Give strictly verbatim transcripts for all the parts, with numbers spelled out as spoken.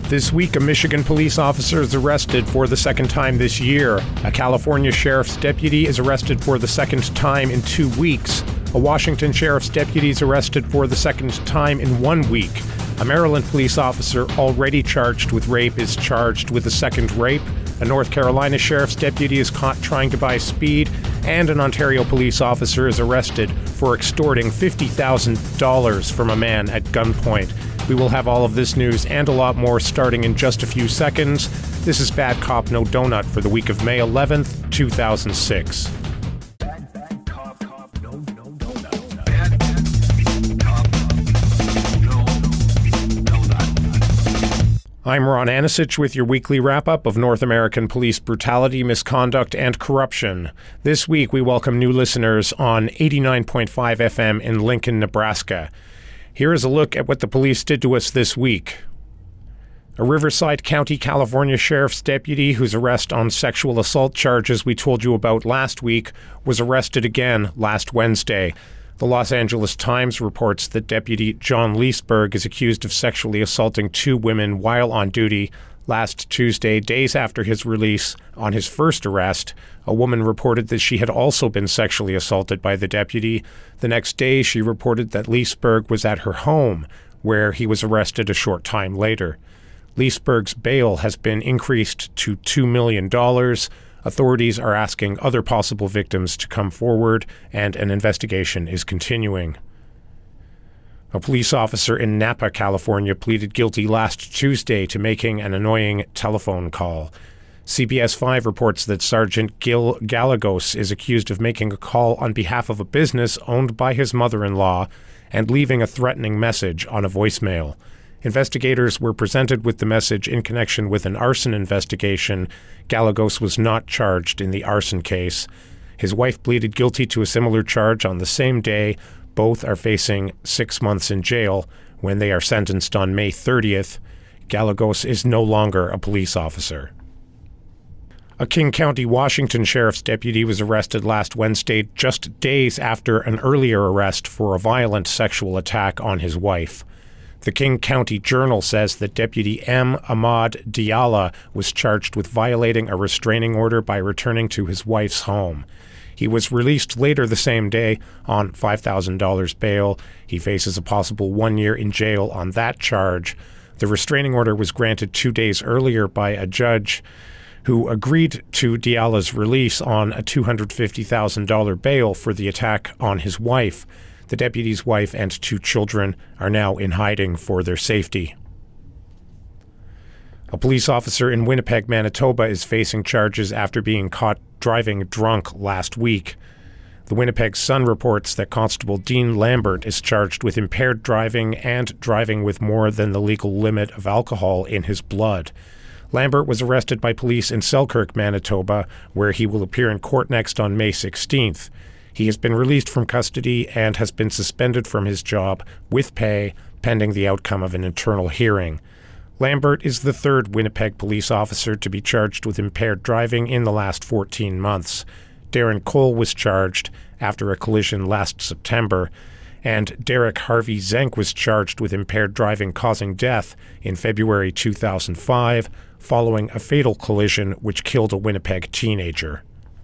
This week, a Michigan police officer is arrested for the second time this year. A California sheriff's deputy is arrested for the second time in two weeks. A Washington sheriff's deputy is arrested for the second time in one week. A Maryland police officer already charged with rape is charged with a second rape. A North Carolina sheriff's deputy is caught trying to buy speed. And an Ontario police officer is arrested for extorting fifty thousand dollars from a man at gunpoint. We will have all of this news and a lot more starting in just a few seconds. This is Bad Cop No Donut for the week of May eleventh, two thousand six. Bad, bad cop, cop, no, no donut. Bad, bad cop, no, no donut. I'm Ron Anisich with your weekly wrap-up of North American police brutality, misconduct, and corruption. This week we welcome new listeners on eighty-nine point five F M in Lincoln, Nebraska. Here is a look at what the police did to us this week. A Riverside County, California sheriff's deputy whose arrest on sexual assault charges we told you about last week was arrested again last Wednesday. The Los Angeles Times reports that Deputy John Leesburg is accused of sexually assaulting two women while on duty. Last Tuesday, days after his release on his first arrest, a woman reported that she had also been sexually assaulted by the deputy. The next day, she reported that Leesburg was at her home, where he was arrested a short time later. Leesburg's bail has been increased to two million dollars. Authorities are asking other possible victims to come forward, and an investigation is continuing. A police officer in Napa, California, pleaded guilty last Tuesday to making an annoying telephone call. C B S five reports that Sergeant Gil Gallegos is accused of making a call on behalf of a business owned by his mother-in-law and leaving a threatening message on a voicemail. Investigators were presented with the message in connection with an arson investigation. Gallegos was not charged in the arson case. His wife pleaded guilty to a similar charge on the same day. Both are facing six months in jail when they are sentenced on May thirtieth. Gallegos is no longer a police officer. A King County, Washington sheriff's deputy was arrested last Wednesday, just days after an earlier arrest for a violent sexual attack on his wife. The King County Journal says that Deputy M. Ahmad Diallo was charged with violating a restraining order by returning to his wife's home. He was released later the same day on five thousand dollars bail. He faces a possible one year in jail on that charge. The restraining order was granted two days earlier by a judge who agreed to Diallo's release on a two hundred fifty thousand dollars bail for the attack on his wife. The deputy's wife and two children are now in hiding for their safety. A police officer in Winnipeg, Manitoba is facing charges after being caught driving drunk last week. The Winnipeg Sun reports that Constable Dean Lambert is charged with impaired driving and driving with more than the legal limit of alcohol in his blood. Lambert was arrested by police in Selkirk, Manitoba, where he will appear in court next on May sixteenth. He has been released from custody and has been suspended from his job with pay pending the outcome of an internal hearing. Lambert is the third Winnipeg police officer to be charged with impaired driving in the last fourteen months. Darren Cole was charged after a collision last September, and Derek Harvey Zenk was charged with impaired driving causing death in February two thousand five, following a fatal collision which killed a Winnipeg teenager.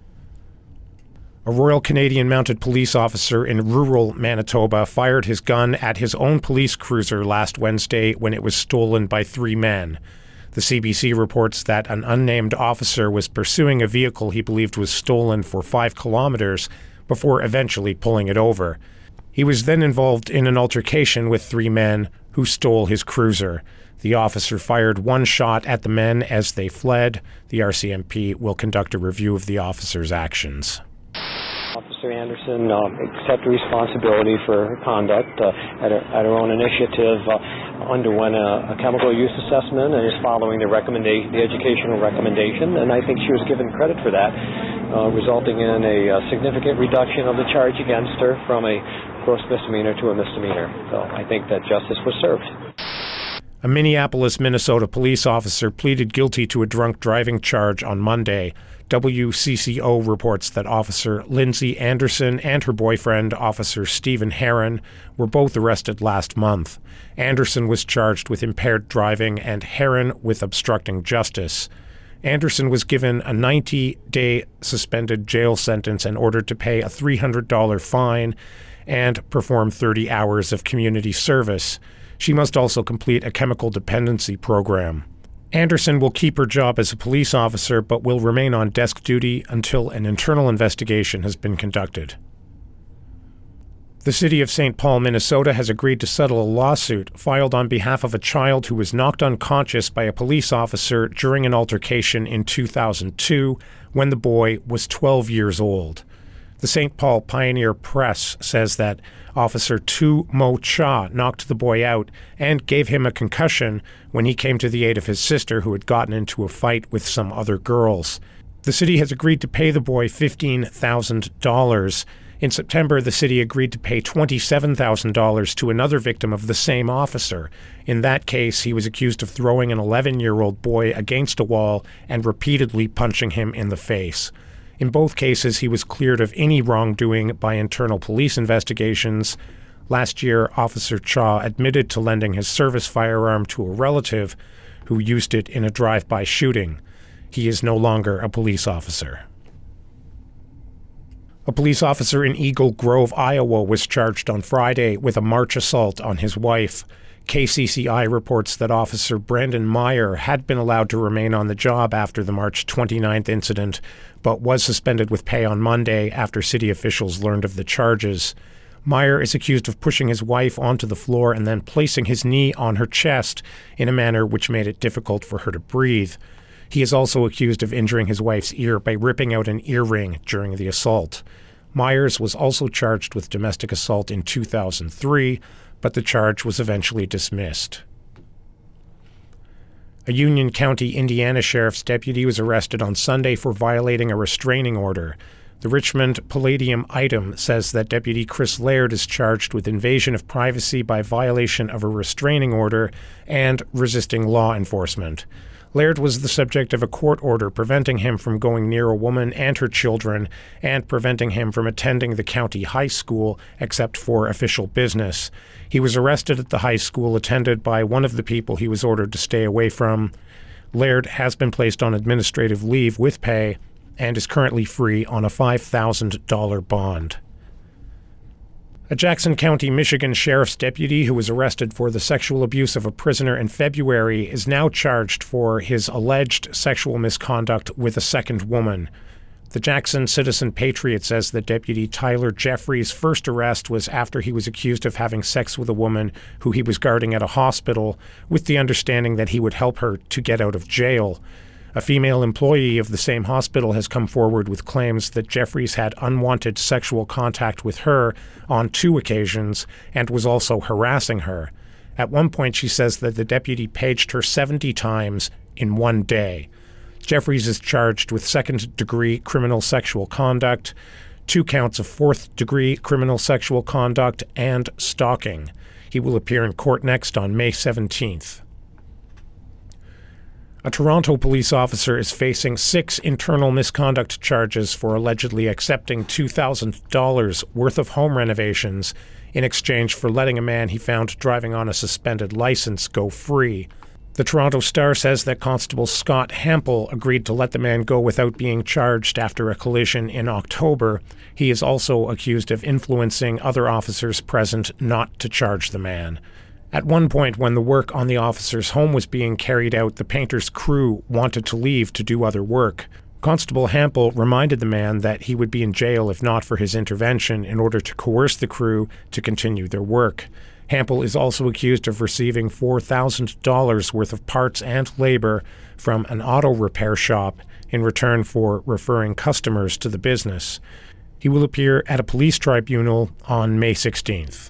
A Royal Canadian Mounted Police officer in rural Manitoba fired his gun at his own police cruiser last Wednesday when it was stolen by three men. The C B C reports that an unnamed officer was pursuing a vehicle he believed was stolen for five kilometers before eventually pulling it over. He was then involved in an altercation with three men who stole his cruiser. The officer fired one shot at the men as they fled. The R C M P will conduct a review of the officer's actions. Officer Anderson uh, accepted responsibility for her conduct uh, at, her, at her own initiative, uh, underwent a, a chemical use assessment and is following the, recommenda- the educational recommendation, and I think she was given credit for that, uh, resulting in a, a significant reduction of the charge against her from a gross misdemeanor to a misdemeanor. So I think that justice was served. A Minneapolis, Minnesota police officer pleaded guilty to a drunk driving charge on Monday. W C C O reports that Officer Lindsay Anderson and her boyfriend, Officer Stephen Heron, were both arrested last month. Anderson was charged with impaired driving and Heron with obstructing justice. Anderson was given a ninety-day suspended jail sentence and ordered to pay a three hundred dollars fine and perform thirty hours of community service. She must also complete a chemical dependency program. Anderson will keep her job as a police officer but will remain on desk duty until an internal investigation has been conducted. The city of Saint Paul, Minnesota has agreed to settle a lawsuit filed on behalf of a child who was knocked unconscious by a police officer during an altercation in two thousand two when the boy was twelve years old. The Saint Paul Pioneer Press says that Officer Tu Mo Cha knocked the boy out and gave him a concussion when he came to the aid of his sister, who had gotten into a fight with some other girls. The city has agreed to pay the boy fifteen thousand dollars. In September, the city agreed to pay twenty-seven thousand dollars to another victim of the same officer. In that case, he was accused of throwing an eleven-year-old boy against a wall and repeatedly punching him in the face. In both cases, he was cleared of any wrongdoing by internal police investigations. Last year, Officer Cha admitted to lending his service firearm to a relative who used it in a drive-by shooting. He is no longer a police officer. A police officer in Eagle Grove, Iowa, was charged on Friday with a March assault on his wife. K C C I reports that Officer Brandon Meyer had been allowed to remain on the job after the March twenty-ninth incident, but was suspended with pay on Monday after city officials learned of the charges. Meyer is accused of pushing his wife onto the floor and then placing his knee on her chest in a manner which made it difficult for her to breathe. He is also accused of injuring his wife's ear by ripping out an earring during the assault. Myers was also charged with domestic assault in two thousand three, but the charge was eventually dismissed. A Union County, Indiana sheriff's deputy was arrested on Sunday for violating a restraining order. The Richmond Palladium item says that Deputy Chris Laird is charged with invasion of privacy by violation of a restraining order and resisting law enforcement. Laird was the subject of a court order preventing him from going near a woman and her children and preventing him from attending the county high school except for official business. He was arrested at the high school attended by one of the people he was ordered to stay away from. Laird has been placed on administrative leave with pay and is currently free on a five thousand dollars bond. A Jackson County, Michigan sheriff's deputy who was arrested for the sexual abuse of a prisoner in February is now charged for his alleged sexual misconduct with a second woman. The Jackson Citizen Patriot says that Deputy Tyler Jeffries' first arrest was after he was accused of having sex with a woman who he was guarding at a hospital, with the understanding that he would help her to get out of jail. A female employee of the same hospital has come forward with claims that Jeffries had unwanted sexual contact with her on two occasions and was also harassing her. At one point, she says that the deputy paged her seventy times in one day. Jeffries is charged with second-degree criminal sexual conduct, two counts of fourth-degree criminal sexual conduct, and stalking. He will appear in court next on May seventeenth. A Toronto police officer is facing six internal misconduct charges for allegedly accepting two thousand dollars worth of home renovations in exchange for letting a man he found driving on a suspended license go free. The Toronto Star says that Constable Scott Hampel agreed to let the man go without being charged after a collision in October. He is also accused of influencing other officers present not to charge the man. At one point, when the work on the officer's home was being carried out, the painter's crew wanted to leave to do other work. Constable Hampel reminded the man that he would be in jail if not for his intervention in order to coerce the crew to continue their work. Hampel is also accused of receiving four thousand dollars worth of parts and labor from an auto repair shop in return for referring customers to the business. He will appear at a police tribunal on May sixteenth.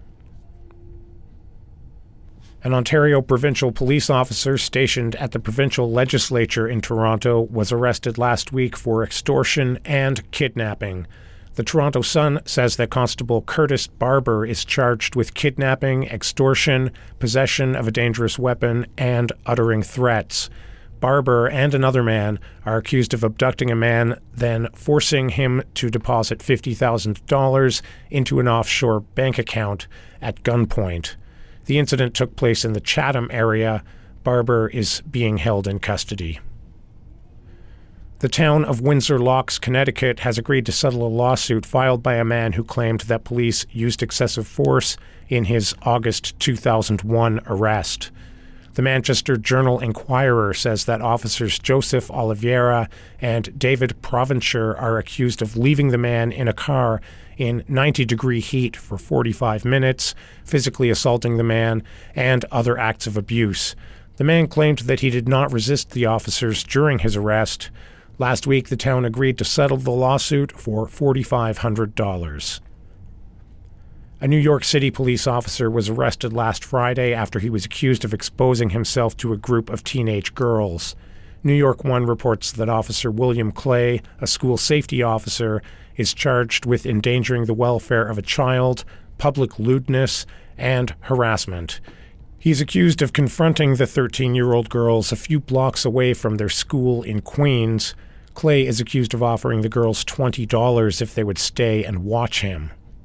An Ontario provincial police officer stationed at the provincial legislature in Toronto was arrested last week for extortion and kidnapping. The Toronto Sun says that Constable Curtis Barber is charged with kidnapping, extortion, possession of a dangerous weapon, and uttering threats. Barber and another man are accused of abducting a man, then forcing him to deposit fifty thousand dollars into an offshore bank account at gunpoint. The incident took place in the Chatham area. Barber is being held in custody. The town of Windsor Locks, Connecticut, has agreed to settle a lawsuit filed by a man who claimed that police used excessive force in his August two thousand one arrest. The Manchester Journal-Inquirer says that officers Joseph Oliveira and David Provencher are accused of leaving the man in a car in ninety-degree heat for forty-five minutes, physically assaulting the man, and other acts of abuse. The man claimed that he did not resist the officers during his arrest. Last week, the town agreed to settle the lawsuit for four thousand five hundred dollars. A New York City police officer was arrested last Friday after he was accused of exposing himself to a group of teenage girls. New York One reports that Officer William Clay, a school safety officer, is charged with endangering the welfare of a child, public lewdness, and harassment. He's accused of confronting the thirteen-year-old girls a few blocks away from their school in Queens. Clay is accused of offering the girls twenty dollars if they would stay and watch him.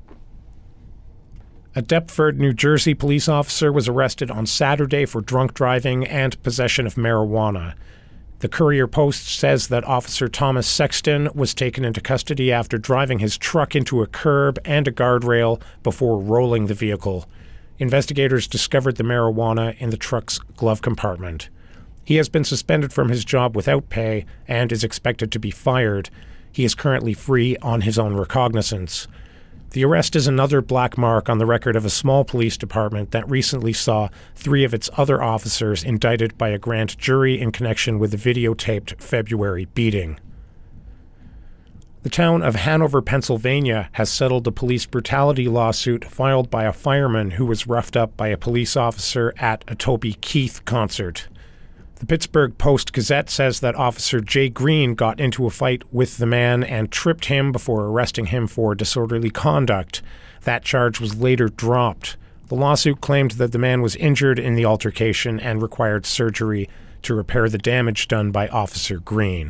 A Deptford, New Jersey police officer was arrested on Saturday for drunk driving and possession of marijuana. The Courier Post says that Officer Thomas Sexton was taken into custody after driving his truck into a curb and a guardrail before rolling the vehicle. Investigators discovered the marijuana in the truck's glove compartment. He has been suspended from his job without pay and is expected to be fired. He is currently free on his own recognizance. The arrest is another black mark on the record of a small police department that recently saw three of its other officers indicted by a grand jury in connection with the videotaped February beating. The town of Hanover, Pennsylvania, has settled a police brutality lawsuit filed by a fireman who was roughed up by a police officer at a Toby Keith concert. The Pittsburgh Post-Gazette says that Officer Jay Green got into a fight with the man and tripped him before arresting him for disorderly conduct. That charge was later dropped. The lawsuit claimed that the man was injured in the altercation and required surgery to repair the damage done by Officer Green.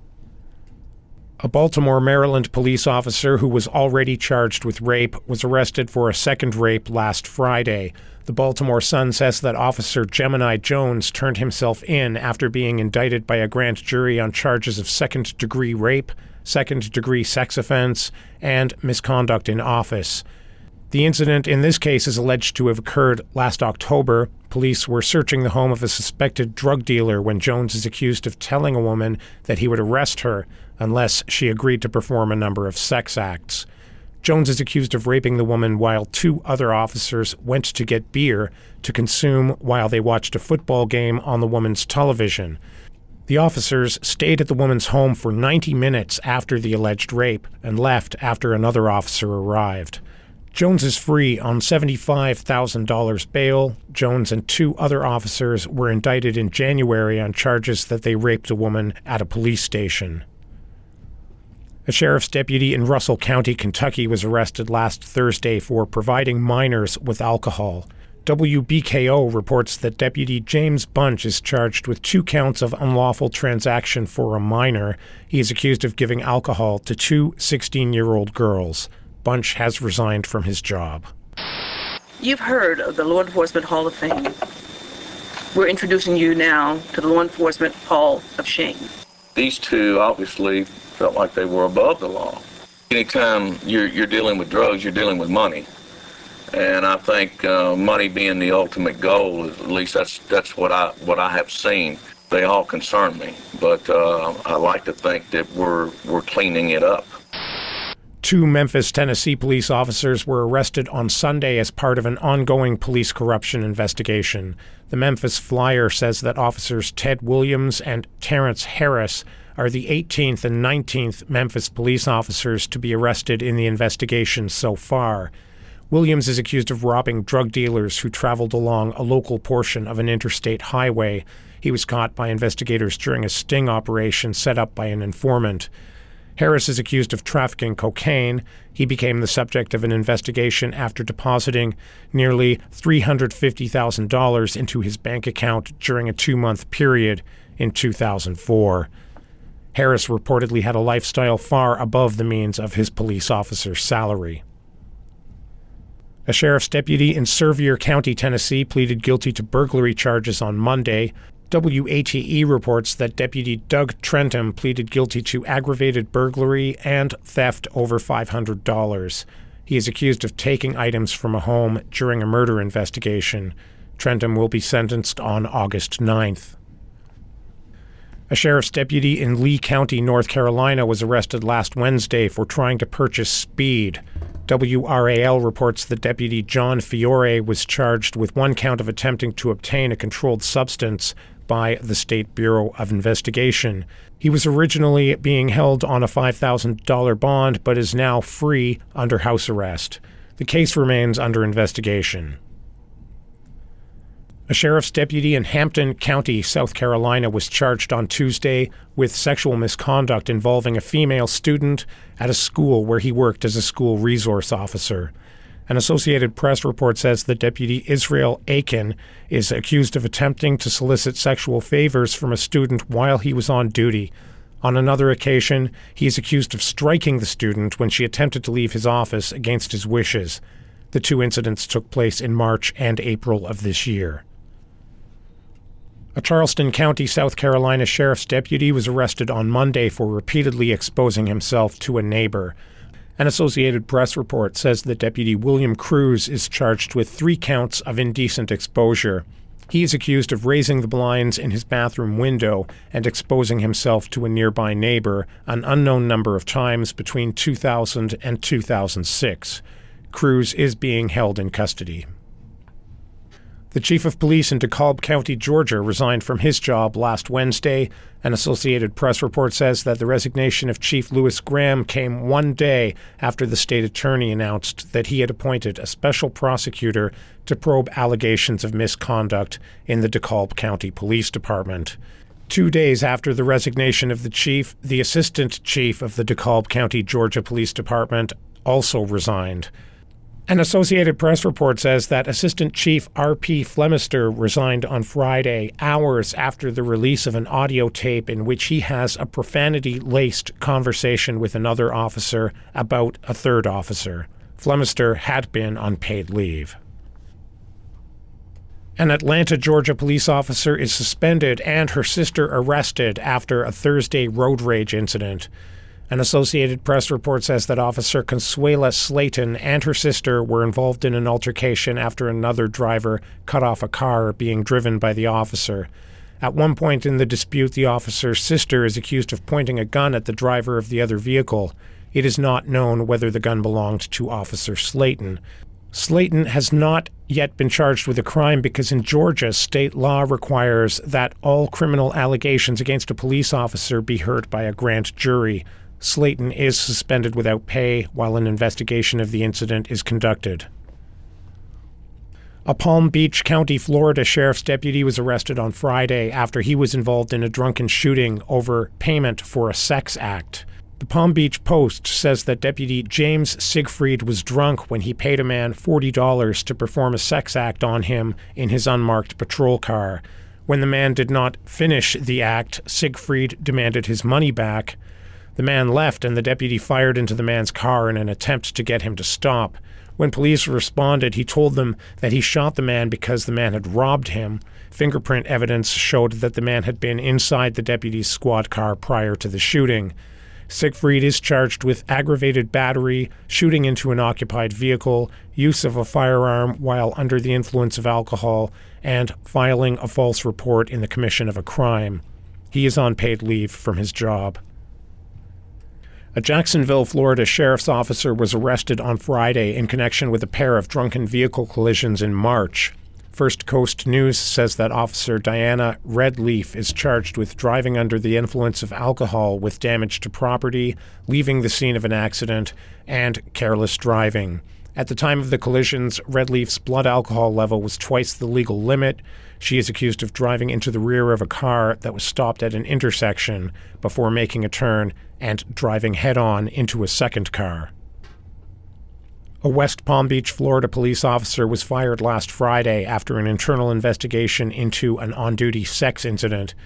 A Baltimore, Maryland police officer who was already charged with rape was arrested for a second rape last Friday. The Baltimore Sun says that Officer Gemini Jones turned himself in after being indicted by a grand jury on charges of second-degree rape, second-degree sex offense, and misconduct in office. The incident in this case is alleged to have occurred last October. Police were searching the home of a suspected drug dealer when Jones is accused of telling a woman that he would arrest her unless she agreed to perform a number of sex acts. Jones is accused of raping the woman while two other officers went to get beer to consume while they watched a football game on the woman's television. The officers stayed at the woman's home for ninety minutes after the alleged rape and left after another officer arrived. Jones is free on seventy-five thousand dollars bail. Jones and two other officers were indicted in January on charges that they raped a woman at a police station. A sheriff's deputy in Russell County, Kentucky, was arrested last Thursday for providing minors with alcohol. W B K O reports that Deputy James Bunch is charged with two counts of unlawful transaction for a minor. He is accused of giving alcohol to two sixteen-year-old girls. Bunch has resigned from his job. You've heard of the Law Enforcement Hall of Fame. We're introducing you now to the Law Enforcement Hall of Shame. These two obviously felt like they were above the law. Anytime you're, you're dealing with drugs, you're dealing with money. And I think uh, money being the ultimate goal, at least that's that's what I what I have seen. They all concern me, but uh, I like to think that we're we're cleaning it up. Two Memphis, Tennessee police officers were arrested on Sunday as part of an ongoing police corruption investigation. The Memphis Flyer says that officers Ted Williams and Terrence Harris are the eighteenth and nineteenth Memphis police officers to be arrested in the investigation so far. Williams is accused of robbing drug dealers who traveled along a local portion of an interstate highway. He was caught by investigators during a sting operation set up by an informant. Harris is accused of trafficking cocaine. He became the subject of an investigation after depositing nearly three hundred fifty thousand dollars into his bank account during a two-month period. in two thousand four. Harris reportedly had a lifestyle far above the means of his police officer's salary. A sheriff's deputy in Sevier County, Tennessee, pleaded guilty to burglary charges on Monday. W A T E reports that Deputy Doug Trentham pleaded guilty to aggravated burglary and theft over five hundred dollars. He is accused of taking items from a home during a murder investigation. Trentham will be sentenced on August ninth. A sheriff's deputy in Lee County, North Carolina, was arrested last Wednesday for trying to purchase speed. W R A L reports that Deputy John Fiore was charged with one count of attempting to obtain a controlled substance by the State Bureau of Investigation. He was originally being held on a five thousand dollars bond, but is now free under house arrest. The case remains under investigation. A sheriff's deputy in Hampton County, South Carolina, was charged on Tuesday with sexual misconduct involving a female student at a school where he worked as a school resource officer. An Associated Press report says that Deputy Israel Aiken is accused of attempting to solicit sexual favors from a student while he was on duty. On another occasion, he is accused of striking the student when she attempted to leave his office against his wishes. The two incidents took place in March and April of this year. A Charleston County, South Carolina sheriff's deputy was arrested on Monday for repeatedly exposing himself to a neighbor. An Associated Press report says that Deputy William Cruz is charged with three counts of indecent exposure. He is accused of raising the blinds in his bathroom window and exposing himself to a nearby neighbor an unknown number of times between two thousand and two thousand six. Cruz is being held in custody. The chief of police in DeKalb County, Georgia, resigned from his job last Wednesday. An Associated Press report says that the resignation of Chief Louis Graham came one day after the state attorney announced that he had appointed a special prosecutor to probe allegations of misconduct in the DeKalb County Police Department. Two days after the resignation of the chief, the assistant chief of the DeKalb County, Georgia Police Department also resigned. An Associated Press report says that Assistant Chief R P Flemister resigned on Friday, hours after the release of an audio tape in which he has a profanity-laced conversation with another officer about a third officer. Flemister had been on paid leave. An Atlanta, Georgia police officer is suspended and her sister arrested after a Thursday road rage incident. An Associated Press report says that Officer Consuela Slayton and her sister were involved in an altercation after another driver cut off a car being driven by the officer. At one point in the dispute, the officer's sister is accused of pointing a gun at the driver of the other vehicle. It is not known whether the gun belonged to Officer Slayton. Slayton has not yet been charged with a crime because in Georgia, state law requires that all criminal allegations against a police officer be heard by a grand jury. Slayton is suspended without pay while an investigation of the incident is conducted. A Palm Beach County, Florida sheriff's deputy was arrested on Friday after he was involved in a drunken shooting over payment for a sex act. The Palm Beach Post says that Deputy James Siegfried was drunk when he paid a man forty dollars to perform a sex act on him in his unmarked patrol car. When the man did not finish the act, Siegfried demanded his money back. The man left and the deputy fired into the man's car in an attempt to get him to stop. When police responded, he told them that he shot the man because the man had robbed him. Fingerprint evidence showed that the man had been inside the deputy's squad car prior to the shooting. Siegfried is charged with aggravated battery, shooting into an occupied vehicle, use of a firearm while under the influence of alcohol, and filing a false report in the commission of a crime. He is on paid leave from his job. A Jacksonville, Florida sheriff's officer was arrested on Friday in connection with a pair of drunken vehicle collisions in March. First Coast News says that Officer Diana Redleaf is charged with driving under the influence of alcohol with damage to property, leaving the scene of an accident, and careless driving. At the time of the collisions, Redleaf's blood alcohol level was twice the legal limit. She is accused of driving into the rear of a car that was stopped at an intersection before making a turn and driving head-on into a second car. A West Palm Beach, Florida police officer was fired last Friday after an internal investigation into an on-duty sex incident.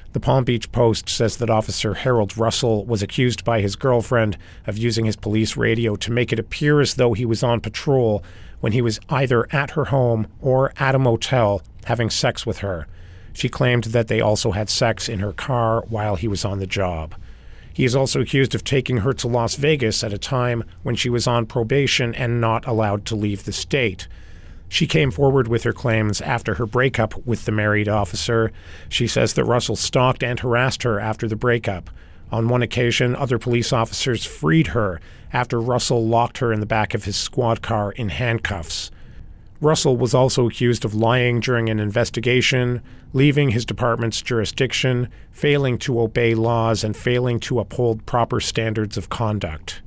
The Palm Beach Post says that Officer Harold Russell was accused by his girlfriend of using his police radio to make it appear as though he was on patrol when he was either at her home or at a motel having sex with her. She claimed that they also had sex in her car while he was on the job. He is also accused of taking her to Las Vegas at a time when she was on probation and not allowed to leave the state. She came forward with her claims after her breakup with the married officer. She says that Russell stalked and harassed her after the breakup. On one occasion, other police officers freed her after Russell locked her in the back of his squad car in handcuffs. Russell was also accused of lying during an investigation, leaving his department's jurisdiction, failing to obey laws, and failing to uphold proper standards of conduct.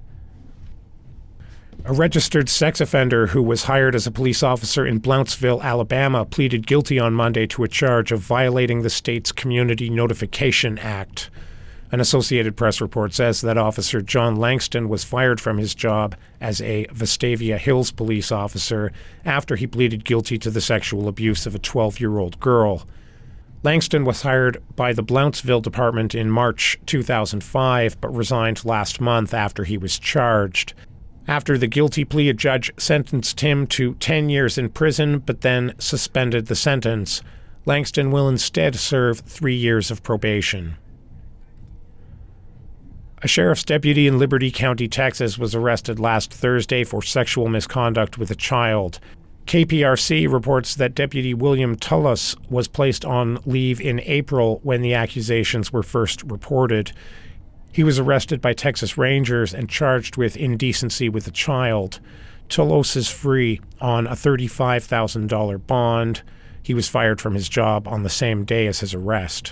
A registered sex offender who was hired as a police officer in Blountsville, Alabama, pleaded guilty on Monday to a charge of violating the state's Community Notification Act. An Associated Press report says that Officer John Langston was fired from his job as a Vestavia Hills police officer after he pleaded guilty to the sexual abuse of a twelve-year-old girl. Langston was hired by the Blountsville Department in March two thousand five, but resigned last month after he was charged. After the guilty plea, a judge sentenced him to ten years in prison, but then suspended the sentence. Langston will instead serve three years of probation. A sheriff's deputy in Liberty County, Texas, was arrested last Thursday for sexual misconduct with a child. K P R C reports that Deputy William Tullis was placed on leave in April when the accusations were first reported. He was arrested by Texas Rangers and charged with indecency with a child. Tullis is free on a thirty-five thousand dollars bond. He was fired from his job on the same day as his arrest.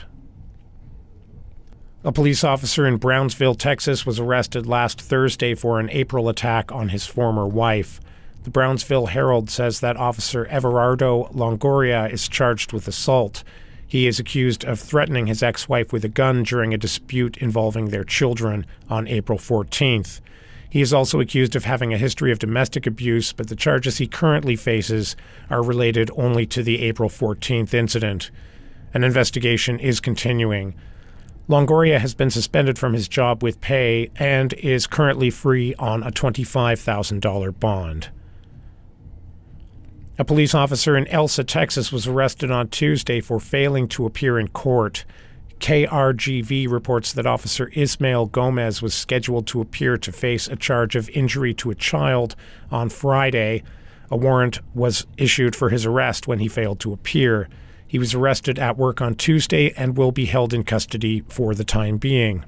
A police officer in Brownsville, Texas, was arrested last Thursday for an April attack on his former wife. The Brownsville Herald says that Officer Everardo Longoria is charged with assault. He is accused of threatening his ex-wife with a gun during a dispute involving their children on April fourteenth. He is also accused of having a history of domestic abuse, but the charges he currently faces are related only to the April fourteenth incident. An investigation is continuing. Longoria has been suspended from his job with pay and is currently free on a twenty-five thousand dollars bond. A police officer in Elsa, Texas, was arrested on Tuesday for failing to appear in court. K R G V reports that Officer Ismael Gomez was scheduled to appear to face a charge of injury to a child on Friday. A warrant was issued for his arrest when he failed to appear. He was arrested at work on Tuesday and will be held in custody for the time being.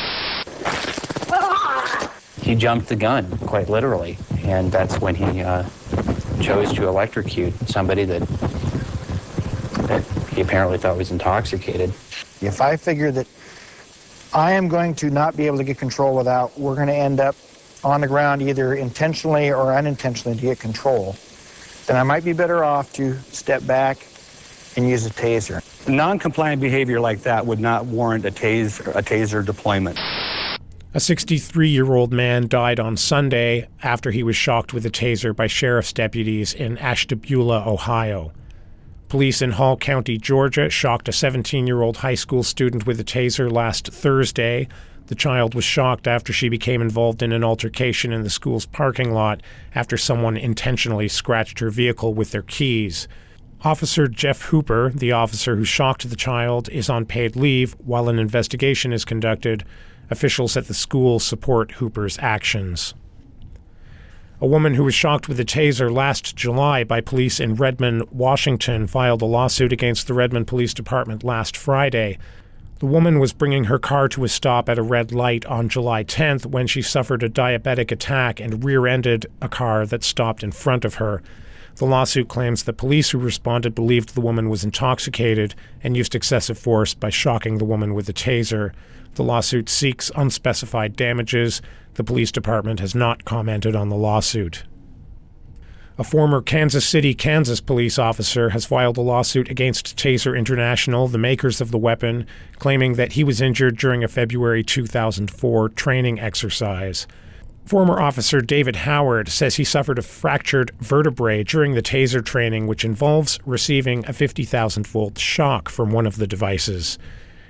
He jumped the gun, quite literally, and that's when he uh, chose to electrocute somebody that, that he apparently thought was intoxicated. If I figure that I am going to not be able to get control without, we're going to end up on the ground either intentionally or unintentionally to get control, then I might be better off to step back and use a taser. Non-compliant behavior like that would not warrant a taser, a taser deployment. A sixty-three-year-old man died on Sunday after he was shocked with a taser by sheriff's deputies in Ashtabula, Ohio. Police in Hall County, Georgia, shocked a seventeen-year-old high school student with a taser last Thursday. The child was shocked after she became involved in an altercation in the school's parking lot after someone intentionally scratched her vehicle with their keys. Officer Jeff Hooper, the officer who shocked the child, is on paid leave while an investigation is conducted. Officials at the school support Hooper's actions. A woman who was shocked with a taser last July by police in Redmond, Washington, filed a lawsuit against the Redmond Police Department last Friday. The woman was bringing her car to a stop at a red light on July tenth when she suffered a diabetic attack and rear-ended a car that stopped in front of her. The lawsuit claims that police who responded believed the woman was intoxicated and used excessive force by shocking the woman with a taser. The lawsuit seeks unspecified damages. The police department has not commented on the lawsuit. A former Kansas City, Kansas police officer has filed a lawsuit against Taser International, the makers of the weapon, claiming that he was injured during a February two thousand four training exercise. Former Officer David Howard says he suffered a fractured vertebrae during the taser training, which involves receiving a fifty thousand volt shock from one of the devices.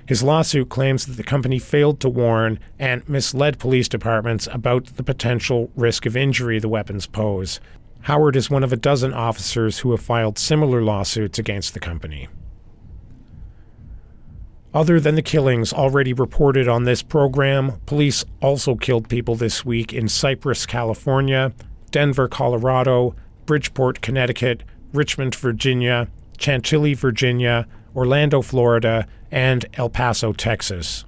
His lawsuit claims that the company failed to warn and misled police departments about the potential risk of injury the weapons pose. Howard is one of a dozen officers who have filed similar lawsuits against the company. Other than the killings already reported on this program, police also killed people this week in Cypress, California, Denver, Colorado, Bridgeport, Connecticut, Richmond, Virginia, Chantilly, Virginia, Orlando, Florida, and El Paso, Texas.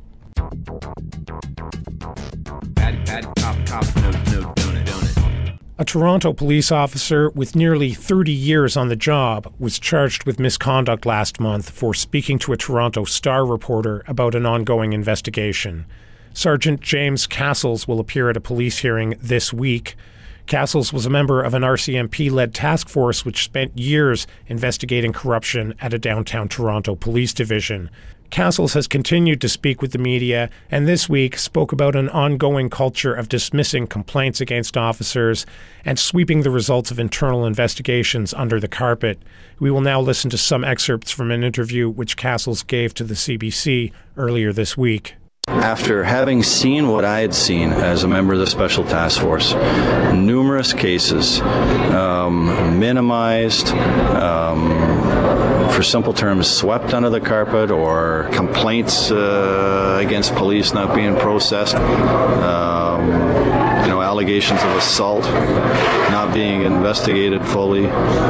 Bad, bad, cop, cop, no, no, donut, donut. A Toronto police officer with nearly thirty years on the job was charged with misconduct last month for speaking to a Toronto Star reporter about an ongoing investigation. Sergeant James Castles will appear at a police hearing this week. Castles was a member of an R C M P-led task force which spent years investigating corruption at a downtown Toronto police division. Castles has continued to speak with the media and this week spoke about an ongoing culture of dismissing complaints against officers and sweeping the results of internal investigations under the carpet. We will now listen to some excerpts from an interview which Castles gave to the C B C earlier this week. After having seen what I had seen as a member of the Special Task Force, numerous cases um, minimized, um, for simple terms, swept under the carpet, or complaints uh, against police not being processed, um, you know, allegations of assault not being investigated fully.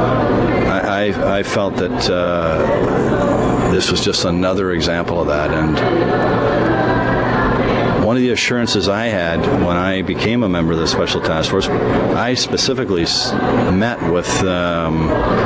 I, I, I felt that uh, this was just another example of that, and one of the assurances I had when I became a member of the Special Task Force, I specifically met with um,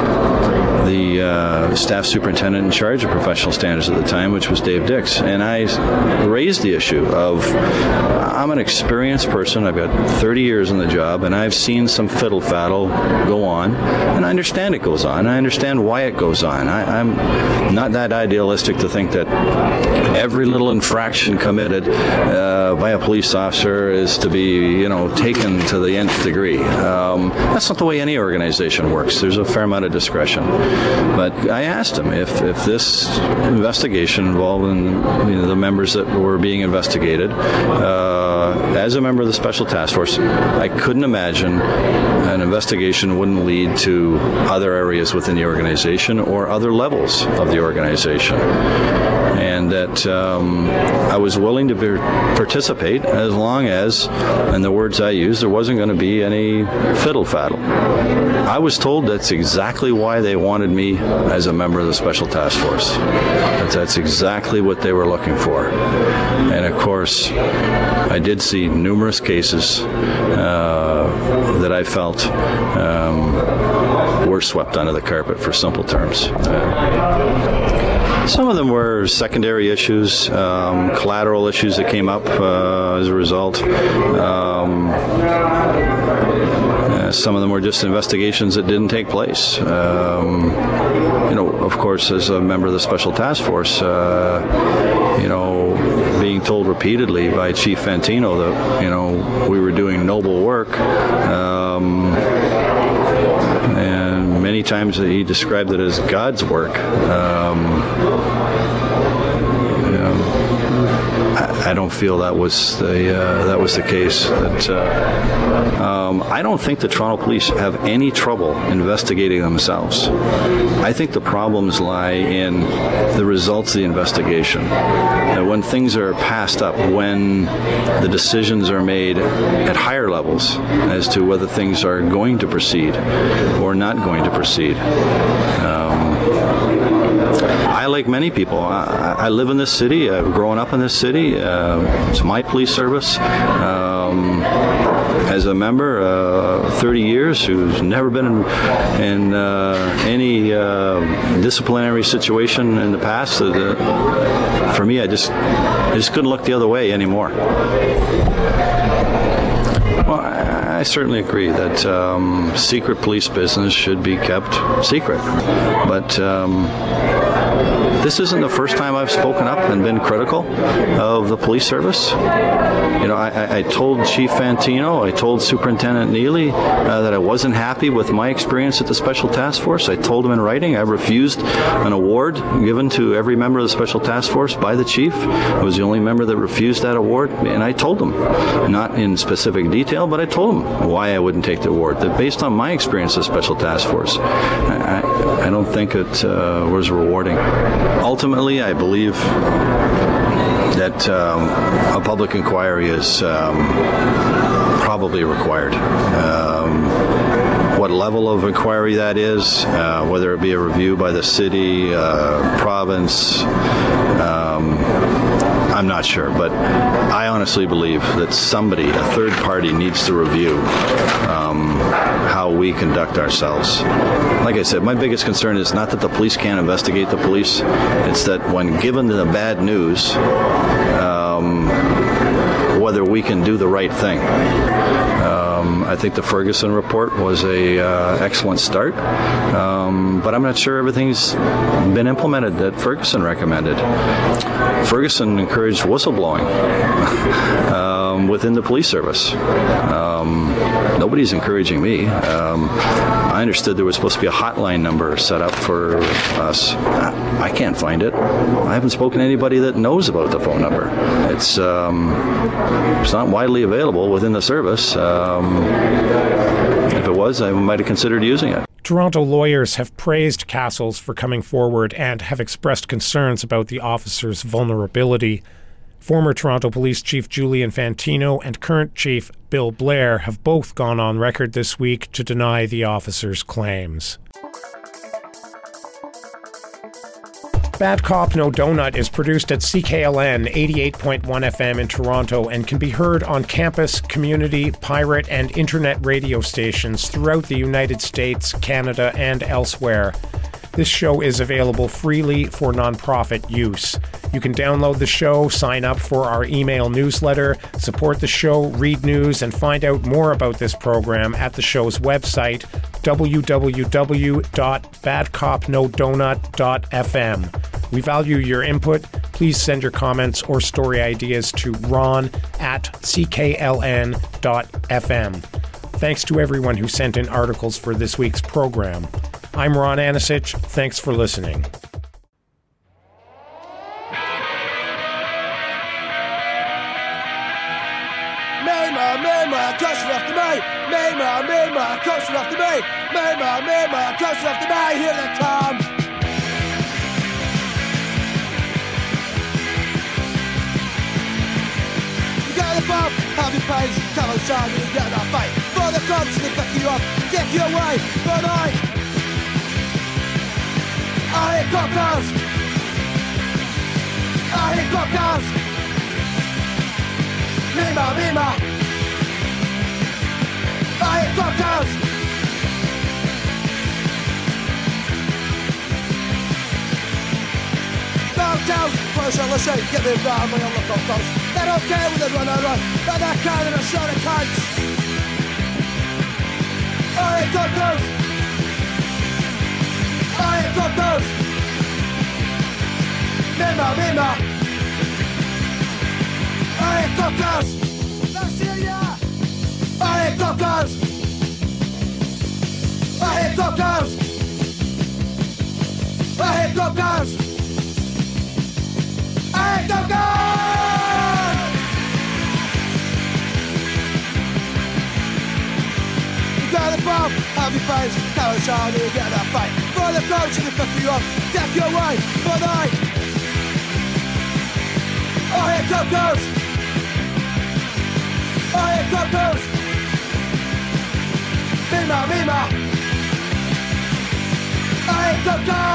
the uh, staff superintendent in charge of professional standards at the time, which was Dave Dix, and I raised the issue of, I'm an experienced person, I've got thirty years in the job, and I've seen some fiddle-faddle go on, and I understand it goes on, I understand why it goes on. I, I'm not that idealistic to think that every little infraction committed uh, by a police officer is to be, you know, taken to the nth degree. Um, that's not the way any organization works. There's a fair amount of discretion. But I asked him if, if this investigation involving, you know, the members that were being investigated, uh, as a member of the Special Task Force, I couldn't imagine an investigation wouldn't lead to other areas within the organization or other levels of the organization. And that um, I was willing to be, participate as long as, in the words I used, there wasn't going to be any fiddle-faddle. I was told that's exactly why they wanted me as a member of the Special Task Force. That that's exactly what they were looking for. And of course, I did see numerous cases uh, that I felt um, were swept under the carpet, for simple terms. Uh, Some of them were secondary issues, um, collateral issues that came up uh, as a result. Um, uh, some of them were just investigations that didn't take place. Um, you know, of course, as a member of the Special Task Force, uh, you know, being told repeatedly by Chief Fantino that, you know, we were doing noble work. Um, and many times he described it as God's work. Um, you know, I, I don't feel that was the uh, that was the case. That uh, um, I don't think the Toronto Police have any trouble investigating themselves. I think the problems lie in the results of the investigation. That when things are passed up, when the decisions are made at higher levels as to whether things are going to proceed or not going to proceed. Um, I, like many people, I, I live in this city. I've grown up in this city. Uh, it's my police service. Um, as a member, uh, thirty years, who's never been in, in uh, any uh, disciplinary situation in the past. Uh, the, for me, I just, I just couldn't look the other way anymore. Well, I, I certainly agree that um, secret police business should be kept secret. But um, this isn't the first time I've spoken up and been critical of the police service. You know, I, I told Chief Fantino, I told Superintendent Neely uh, that I wasn't happy with my experience at the Special Task Force. I told him in writing I refused an award given to every member of the Special Task Force by the Chief. I was the only member that refused that award, and I told him, not in specific detail, but I told him why I wouldn't take the award. That based on my experience as Special Task Force, I, I, I don't think it uh, was rewarding. Ultimately, I believe that um, a public inquiry is um, probably required. Um, what level of inquiry that is, uh, whether it be a review by the city, uh, province, um, I'm not sure, but I honestly believe that somebody, a third party, needs to review um, how we conduct ourselves. Like I said, my biggest concern is not that the police can't investigate the police, it's that when given the bad news, um, whether we can do the right thing. Um, I think the Ferguson report was a uh, excellent start, um, but I'm not sure everything's been implemented that Ferguson recommended. Ferguson encouraged whistleblowing um, within the police service. Um, nobody's encouraging me. Um, I understood there was supposed to be a hotline number set up for us. I, I can't find it. I haven't spoken to anybody that knows about the phone number. It's um, it's not widely available within the service. Um, if it was, I might have considered using it. Toronto lawyers have praised Castles for coming forward and have expressed concerns about the officer's vulnerability. Former Toronto Police Chief Julian Fantino and current Chief Bill Blair have both gone on record this week to deny the officer's claims. Bad Cop No Donut is produced at C K L N eighty-eight point one F M in Toronto and can be heard on campus, community, pirate, and internet radio stations throughout the United States, Canada, and elsewhere. This show is available freely for nonprofit use. You can download the show, sign up for our email newsletter, support the show, read news, and find out more about this program at the show's website, w w w dot bad cop no donut dot f m. We value your input. Please send your comments or story ideas to ron at c k l n dot f m. Thanks to everyone who sent in articles for this week's program. I'm Ron Anisich. Thanks for listening. Mema, mema, closer after me. Mema, mema, closer after me. Mema, mema, closer after me. Here they come. You got the bomb, have your pains, come outside and you get that fight. For the cops, they pick you up, take you away. But I, I hate cop cars. I hate cop cars. Mima, Mima. I hate cop cars. Downtown, close on the street, get me around when I look up close. They don't care when they run and run, but they're kind of a shot of cunts. I hate cop cars. I hate cop cars. Mima, Mima. I hate cop cars. I hate cop cars. I hate cop cars. I hate cop cars. I hate cop cars. You got a bomb, have your face, cowards on you get that fight. For the coach and the pick you up, take you away, but I I hate cop cars. I hate cop cars. Mima, Mima. I hate cop cars.